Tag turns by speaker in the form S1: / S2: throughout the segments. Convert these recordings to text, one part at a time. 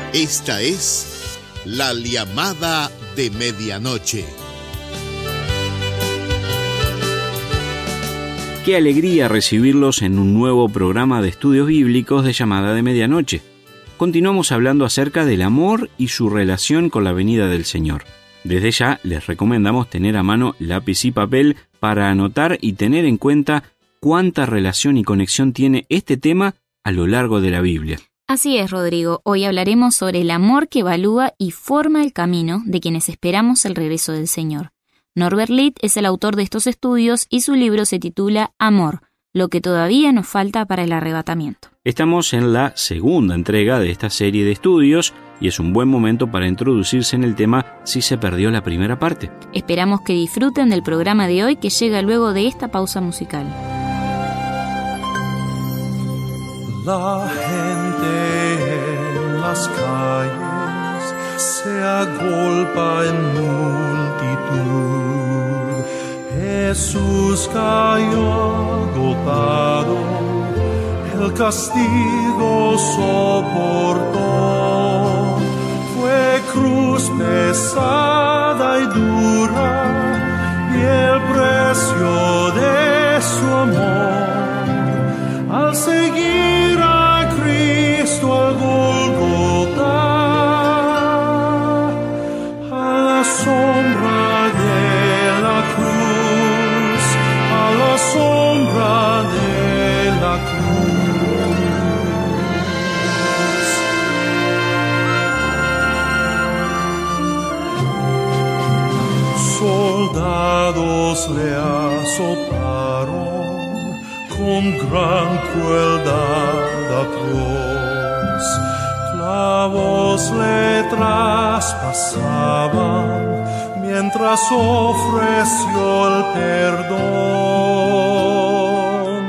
S1: Esta es La Llamada de Medianoche.
S2: Qué alegría recibirlos en un nuevo programa de estudios bíblicos de Llamada de Medianoche. Continuamos hablando acerca del amor y su relación con la venida del Señor. Desde ya les recomendamos tener a mano lápiz y papel para anotar y tener en cuenta cuánta relación y conexión tiene este tema a lo largo de la Biblia.
S3: Así es, Rodrigo. Hoy hablaremos sobre el amor que evalúa y forma el camino de quienes esperamos el regreso del Señor. Norbert Litt es el autor de estos estudios y su libro se titula Amor, lo que todavía nos falta para el arrebatamiento.
S2: Estamos en la segunda entrega de esta serie de estudios y es un buen momento para introducirse en el tema si se perdió la primera parte.
S3: Esperamos que disfruten del programa de hoy que llega luego de esta pausa musical.
S4: La gente en las calles se agolpa en multitud. Jesús cayó agotado, el castigo soportó. Fue cruz pesada y dura y el precio de su amor. Al seguir a Cristo al Gólgota, a la sombra de la cruz, a la sombra de la cruz. Soldados le azotaron con gran crueldad atroz, clavos le traspasaban mientras ofreció el perdón.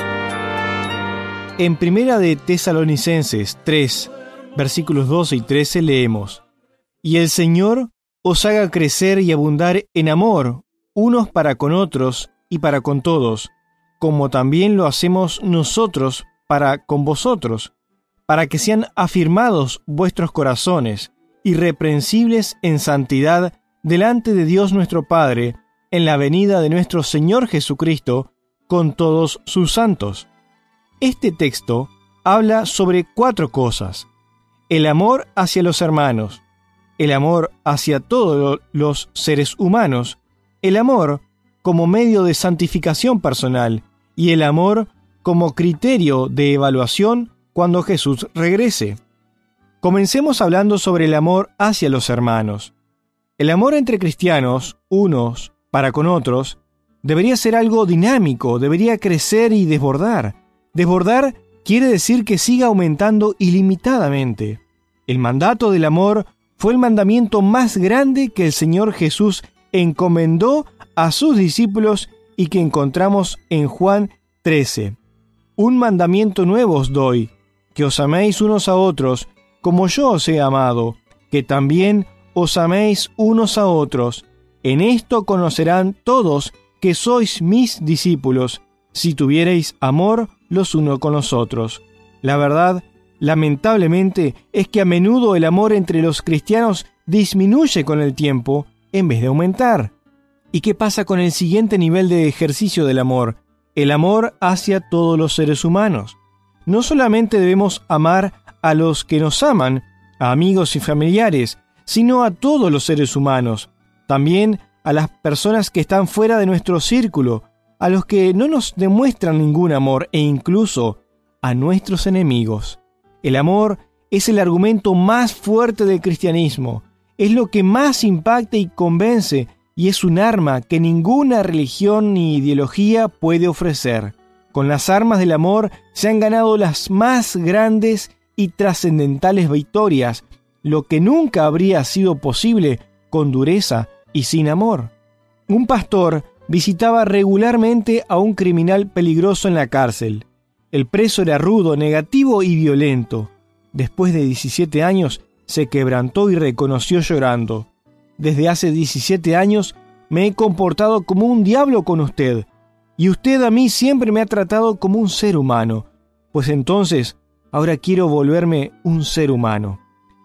S5: En Primera de Tesalonicenses 3, versículos 12 y 13 leemos: Y el Señor os haga crecer y abundar en amor, unos para con otros y para con todos, como también lo hacemos nosotros para con vosotros, para que sean afirmados vuestros corazones, irreprensibles en santidad delante de Dios nuestro Padre, en la venida de nuestro Señor Jesucristo, con todos sus santos. Este texto habla sobre 4 cosas: el amor hacia los hermanos, el amor hacia todos los seres humanos, el amor como medio de santificación personal, y el amor como criterio de evaluación cuando Jesús regrese. Comencemos hablando sobre el amor hacia los hermanos. El amor entre cristianos, unos para con otros, debería ser algo dinámico, debería crecer y desbordar. Desbordar quiere decir que siga aumentando ilimitadamente. El mandato del amor fue el mandamiento más grande que el Señor Jesús encomendó a sus discípulos y que encontramos en Juan 13. Un mandamiento nuevo os doy, que os améis unos a otros, como yo os he amado, que también os améis unos a otros. En esto conocerán todos que sois mis discípulos, si tuviereis amor los unos con los otros. La verdad, lamentablemente, es que a menudo el amor entre los cristianos disminuye con el tiempo en vez de aumentar. ¿Y qué pasa con el siguiente nivel de ejercicio del amor? El amor hacia todos los seres humanos. No solamente debemos amar a los que nos aman, a amigos y familiares, sino a todos los seres humanos. También a las personas que están fuera de nuestro círculo, a los que no nos demuestran ningún amor e incluso a nuestros enemigos. El amor es el argumento más fuerte del cristianismo. Es lo que más impacta y convence, y es un arma que ninguna religión ni ideología puede ofrecer. Con las armas del amor se han ganado las más grandes y trascendentales victorias, lo que nunca habría sido posible con dureza y sin amor. Un pastor visitaba regularmente a un criminal peligroso en la cárcel. El preso era rudo, negativo y violento. Después de 17 años, se quebrantó y reconoció llorando: Desde hace 17 años me he comportado como un diablo con usted, y usted a mí siempre me ha tratado como un ser humano. Pues entonces, ahora quiero volverme un ser humano.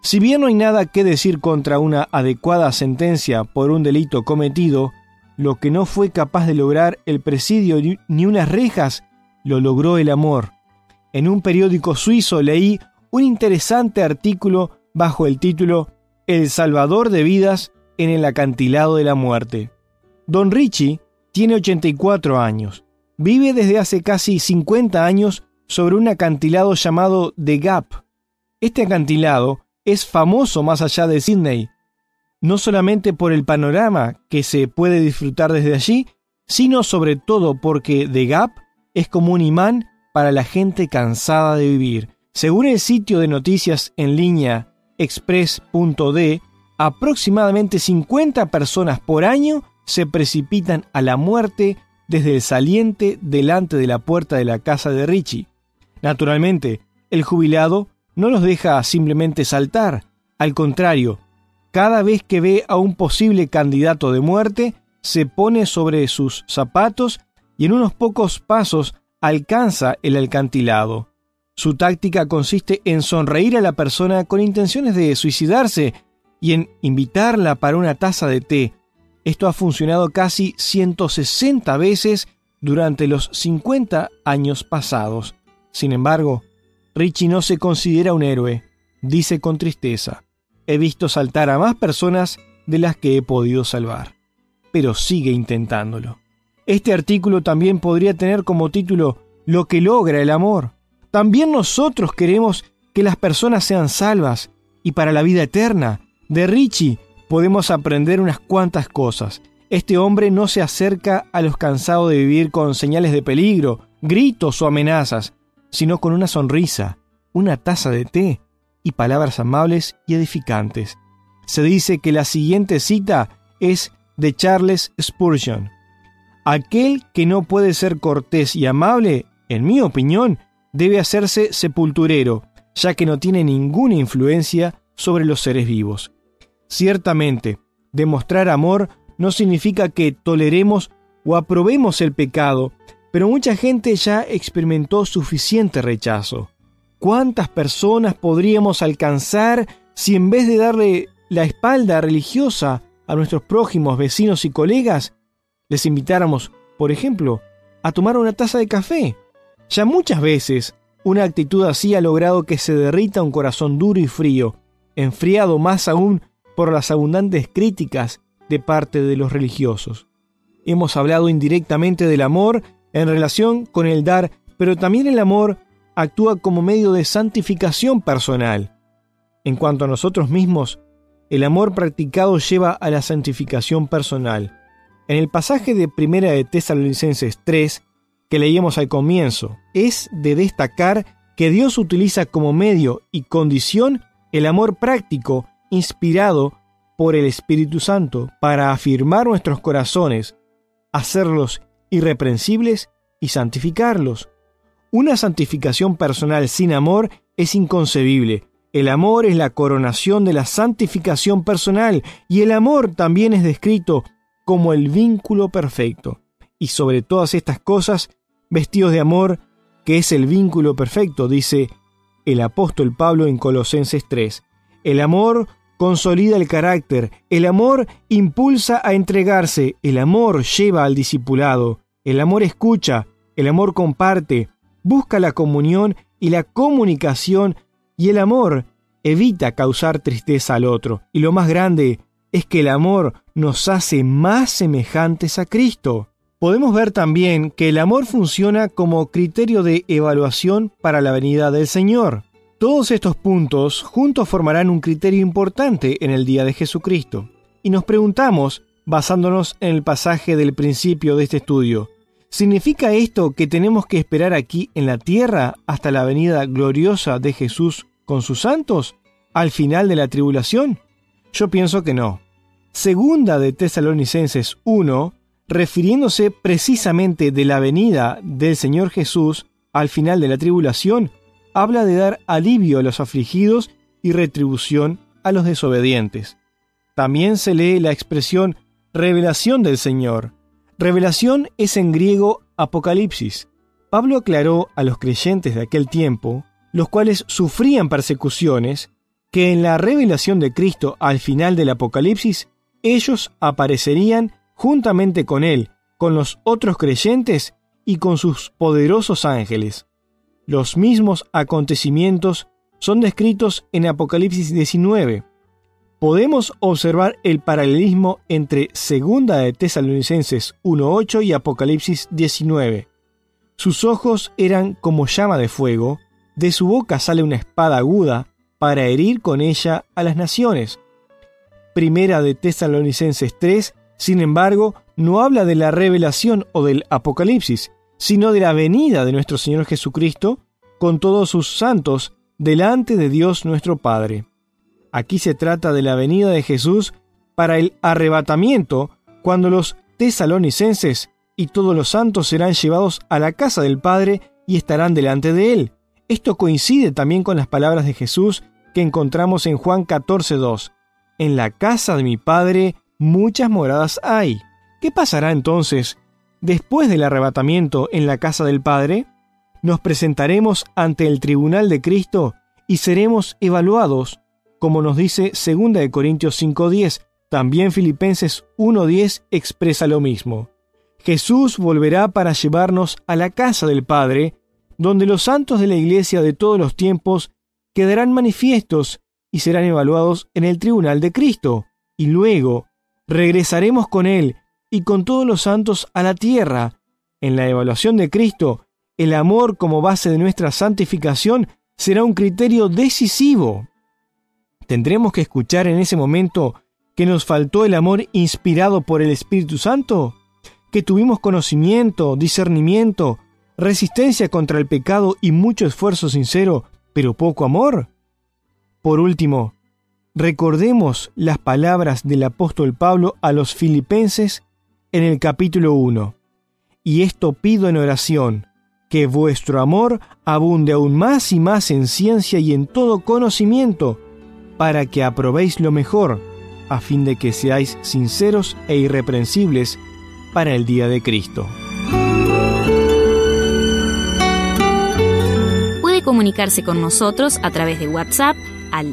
S5: Si bien no hay nada que decir contra una adecuada sentencia por un delito cometido, lo que no fue capaz de lograr el presidio ni unas rejas, lo logró el amor. En un periódico suizo leí un interesante artículo bajo el título El salvador de vidas en el acantilado de la muerte. Don Richie tiene 84 años. Vive desde hace casi 50 años sobre un acantilado llamado The Gap. Este acantilado es famoso más allá de Sydney, no solamente por el panorama que se puede disfrutar desde allí, sino sobre todo porque The Gap es como un imán para la gente cansada de vivir. Según el sitio de noticias en línea express.de, aproximadamente 50 personas por año se precipitan a la muerte desde el saliente delante de la puerta de la casa de Richie. Naturalmente, el jubilado no los deja simplemente saltar. Al contrario, cada vez que ve a un posible candidato de muerte, se pone sobre sus zapatos y en unos pocos pasos alcanza el acantilado. Su táctica consiste en sonreír a la persona con intenciones de suicidarse y en invitarla para una taza de té. Esto ha funcionado casi 160 veces durante los 50 años pasados. Sin embargo, Richie no se considera un héroe. Dice con tristeza: he visto saltar a más personas de las que he podido salvar. Pero sigue intentándolo. Este artículo también podría tener como título Lo que logra el amor. También nosotros queremos que las personas sean salvas y para la vida eterna. De Richie podemos aprender unas cuantas cosas. Este hombre no se acerca a los cansados de vivir con señales de peligro, gritos o amenazas, sino con una sonrisa, una taza de té y palabras amables y edificantes. Se dice que la siguiente cita es de Charles Spurgeon. Aquel que no puede ser cortés y amable, en mi opinión, debe hacerse sepulturero, ya que no tiene ninguna influencia sobre los seres vivos. Ciertamente, demostrar amor no significa que toleremos o aprobemos el pecado, pero mucha gente ya experimentó suficiente rechazo. ¿Cuántas personas podríamos alcanzar si en vez de darle la espalda religiosa a nuestros prójimos, vecinos y colegas, les invitáramos, por ejemplo, a tomar una taza de café? Ya muchas veces una actitud así ha logrado que se derrita un corazón duro y frío, enfriado más aún por las abundantes críticas de parte de los religiosos. Hemos hablado indirectamente del amor en relación con el dar, pero también el amor actúa como medio de santificación personal. En cuanto a nosotros mismos, el amor practicado lleva a la santificación personal. En el pasaje de 1 de Tesalonicenses 3, que leíamos al comienzo, es de destacar que Dios utiliza como medio y condición el amor práctico inspirado por el Espíritu Santo para afirmar nuestros corazones, hacerlos irreprensibles y santificarlos. Una santificación personal sin amor es inconcebible. El amor es la coronación de la santificación personal y el amor también es descrito como el vínculo perfecto. Y sobre todas estas cosas, vestidos de amor, que es el vínculo perfecto, dice el apóstol Pablo en Colosenses 3. El amor consolida el carácter, el amor impulsa a entregarse, el amor lleva al discipulado, el amor escucha, el amor comparte, busca la comunión y la comunicación, y el amor evita causar tristeza al otro. Y lo más grande es que el amor nos hace más semejantes a Cristo. Podemos ver también que el amor funciona como criterio de evaluación para la venida del Señor. Todos estos puntos juntos formarán un criterio importante en el día de Jesucristo. Y nos preguntamos, basándonos en el pasaje del principio de este estudio, ¿significa esto que tenemos que esperar aquí en la tierra hasta la venida gloriosa de Jesús con sus santos, al final de la tribulación? Yo pienso que no. Segunda de Tesalonicenses 1, refiriéndose precisamente de la venida del Señor Jesús al final de la tribulación, habla de dar alivio a los afligidos y retribución a los desobedientes. También se lee la expresión revelación del Señor. Revelación es en griego apocalipsis. Pablo aclaró a los creyentes de aquel tiempo, los cuales sufrían persecuciones, que en la revelación de Cristo al final del Apocalipsis, ellos aparecerían juntamente con Él, con los otros creyentes y con sus poderosos ángeles. Los mismos acontecimientos son descritos en Apocalipsis 19. Podemos observar el paralelismo entre 2 de Tesalonicenses 1:8 y Apocalipsis 19. Sus ojos eran como llama de fuego, de su boca sale una espada aguda para herir con ella a las naciones. 1 de Tesalonicenses 3, sin embargo, no habla de la revelación o del Apocalipsis, sino de la venida de nuestro Señor Jesucristo con todos sus santos delante de Dios nuestro Padre. Aquí se trata de la venida de Jesús para el arrebatamiento, cuando los tesalonicenses y todos los santos serán llevados a la casa del Padre y estarán delante de Él. Esto coincide también con las palabras de Jesús que encontramos en Juan 14:2. En la casa de mi Padre muchas moradas hay. ¿Qué pasará entonces después del arrebatamiento en la casa del Padre? Nos presentaremos ante el tribunal de Cristo y seremos evaluados, como nos dice 2 de Corintios 5:10. También Filipenses 1:10 expresa lo mismo. Jesús volverá para llevarnos a la casa del Padre, donde los santos de la Iglesia de todos los tiempos quedarán manifiestos y serán evaluados en el tribunal de Cristo, y luego regresaremos con Él y con todos los santos a la tierra. En la evaluación de Cristo, el amor como base de nuestra santificación será un criterio decisivo. ¿Tendremos que escuchar en ese momento que nos faltó el amor inspirado por el Espíritu Santo? ¿Que tuvimos conocimiento, discernimiento, resistencia contra el pecado y mucho esfuerzo sincero, pero poco amor? Por último, recordemos las palabras del apóstol Pablo a los filipenses en el capítulo 1. Y esto pido en oración, que vuestro amor abunde aún más y más en ciencia y en todo conocimiento, para que aprobéis lo mejor, a fin de que seáis sinceros e irreprensibles para el día de Cristo.
S3: Puede comunicarse con nosotros a través de WhatsApp al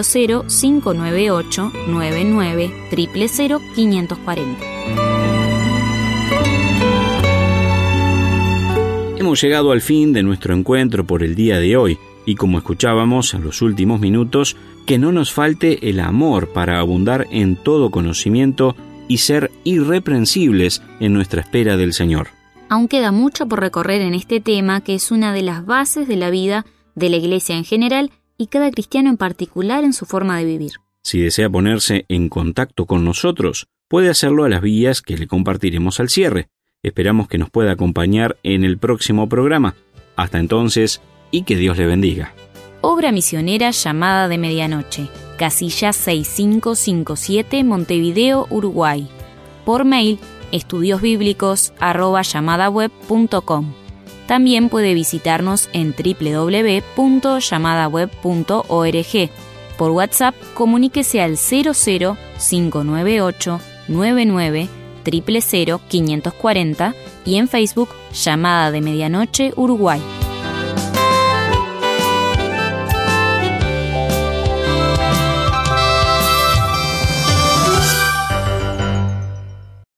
S3: 00598 99 000 540.
S2: Hemos llegado al fin de nuestro encuentro por el día de hoy y como escuchábamos en los últimos minutos, que no nos falte el amor para abundar en todo conocimiento y ser irreprensibles en nuestra espera del Señor.
S3: Aún queda mucho por recorrer en este tema, que es una de las bases de la vida de la Iglesia en general y cada cristiano en particular en su forma de vivir.
S2: Si desea ponerse en contacto con nosotros, puede hacerlo a las vías que le compartiremos al cierre. Esperamos que nos pueda acompañar en el próximo programa. Hasta entonces, y que Dios le bendiga.
S3: Obra misionera Llamada de Medianoche, casilla 6557, Montevideo, Uruguay. Por mail, estudiosbiblicos@llamadaweb.com. También puede visitarnos en www.llamadaweb.org. Por WhatsApp, comuníquese al 00598 99 000 540 y en Facebook, Llamada de Medianoche, Uruguay.